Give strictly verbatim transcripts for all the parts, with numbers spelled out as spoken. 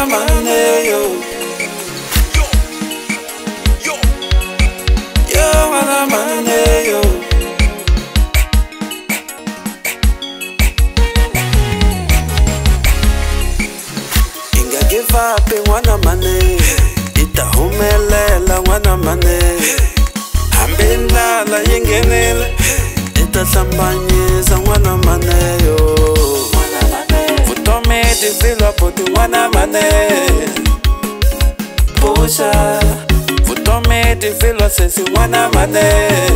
wana mane yo. Yo wana mane yo. Inga give up wana mane. Ita humelela wana mane. Ambinala yingenele. Ita sambanyisa wana mane yo. Futome divila poti wana mane. Pusha. Futome divila sesi wana mane.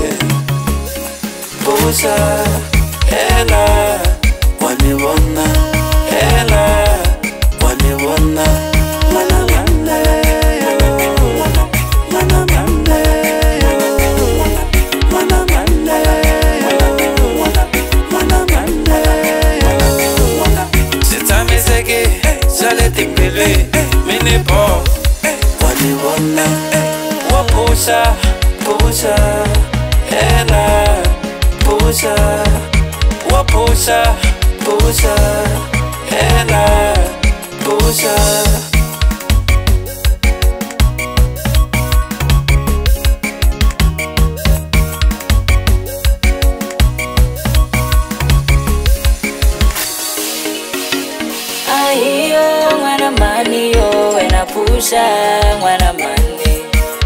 Pusha. Ela wani wana. Ela wani wana. Wana mane yo. Wana mane yo. Wana mane yo. Wana mane yo. Sitami seki sale timbele mini po. Wani wana. Wa pusha pusha. Ela pusha. Wa pusha pusha. Ela pusha. Ayo mwana mani yo wena pusha mwana mani.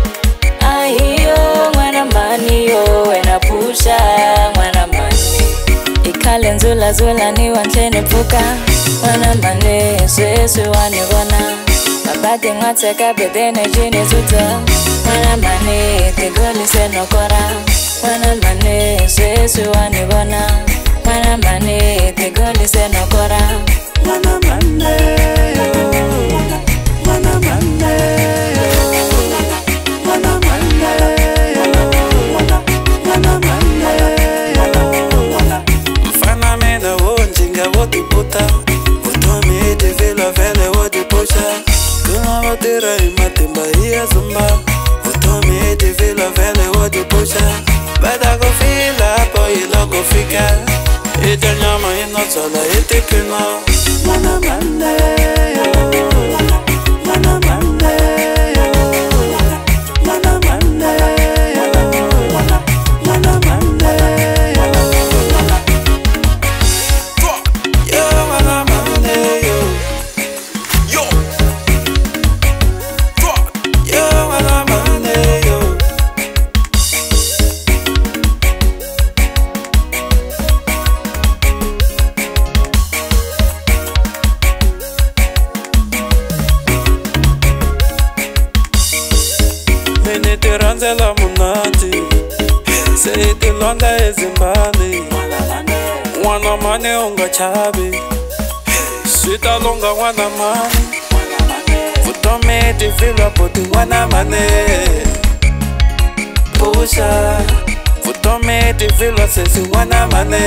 Ayo mwana mani yo wena pusha mwana mani. Ikale nzula zula ni wanchene puka mwana mani swesu wani wana. Babate ngateka bedene jini zuta mwana mani tigoli senokora mwana mani swesu wani wana. Mwana mani tigoli senokora Wana mane yo. Wana mane yo. Wana mane yo. Wana mane yo. Mfana mena wonjinga woti puta. Utome divila vele woti pusha. Kuna watira imatimba iya zumba. Utome divila vele woti pusha. Bada go fila po ilo go fika. Ita nyama inotola itikina. Wana mane yo. Wana mane yo. Wana mane yo. Wana mane yo. Yo wana mane yo. Yo. Yo wana mane yo. Menete ranzela munati. Seiti londa ezimbali. Wana mane unga chabi. Sweeta longa wana mane. Futome divila poti wana mane. Pusha. Futome divila sesi wana mane.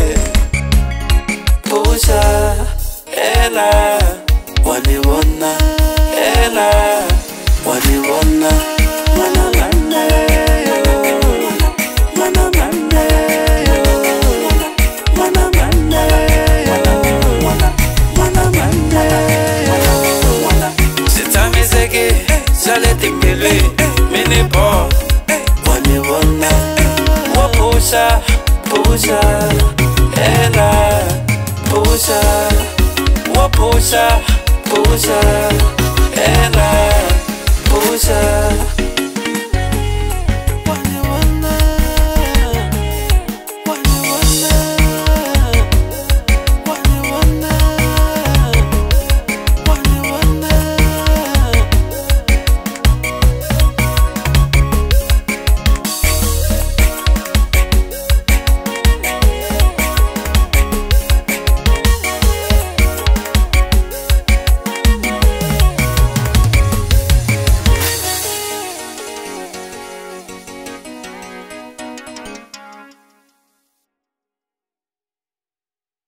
Pusha. Ela wani wana. Ela wani wana. Wana mane yo. Wana mane yo. Wana mane yo. Wana mane yo. Sitami seki sale timbele mini po. Wani wana. Wa pusha pusha. Ela pusha. Wa pusha pusha. Ela pusha.